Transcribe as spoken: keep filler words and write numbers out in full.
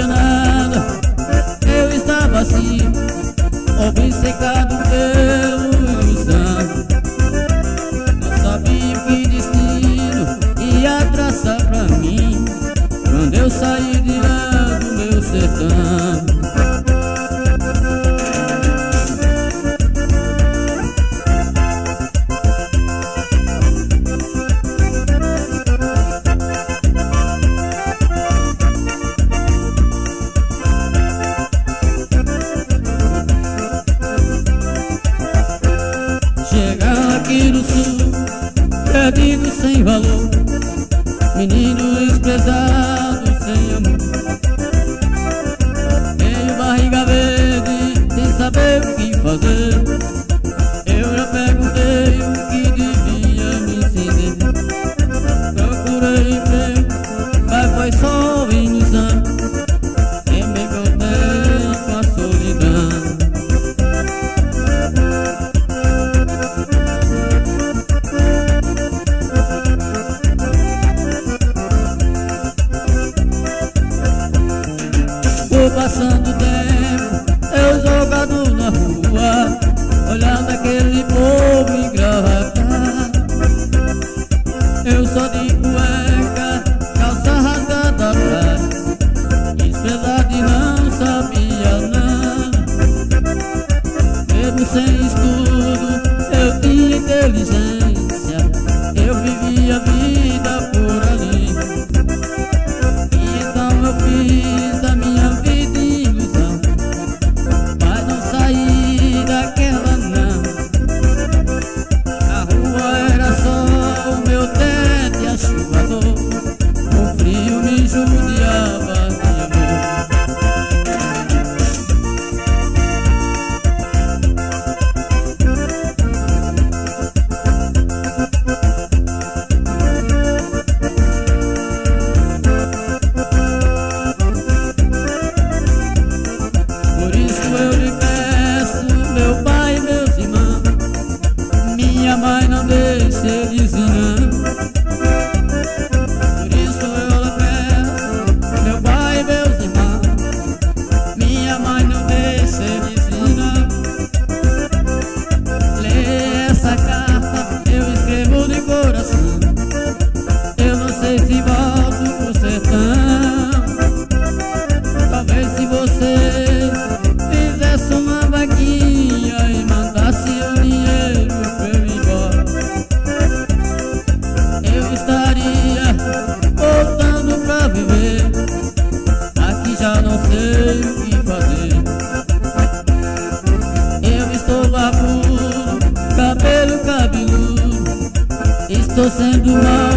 via nada. Eu estava assim, obcecado pela ilusão. Não sabia que destino ia traçar pra mim quando eu saí de lá do meu sertão. Chegar aqui no sul, perdido sem valor, menino desprezado sem amor. Tenho barriga verde, sem saber o que fazer. Eu já perguntei o que devia me ensinar. Procurei emprego, mas foi só ilusão. E me contei com a solidão. Vou passando o tempo, eu jogado na rua, olhando aquele povo engravatado. Eu só de cueca, calça rasgada atrás, desprezado e não sabia nada. Mesmo sem estudo, eu tinha inteligência, eu vivia a vida por ali. E então eu fiz da minha vida ilusão, mas não saí daquela não. A rua era só o meu teto e a chuva dor, o frio me judiava de amor. Por isso eu lhe peço, meu pai e meus irmãos, minha mãe não deixe eles não. Por isso eu lhe peço, meu pai e meus irmãos, minha mãe não deixe eles não. Lê essa carta, eu escrevo de coração. Eu não sei se volto pro sertão. Talvez se vocês fizesse uma vaquinha e mandasse o dinheiro pra eu ir embora, eu estaria voltando pra viver. Aqui já não sei o que fazer. Eu estou barbudo, cabelo cabeludo, estou sendo mal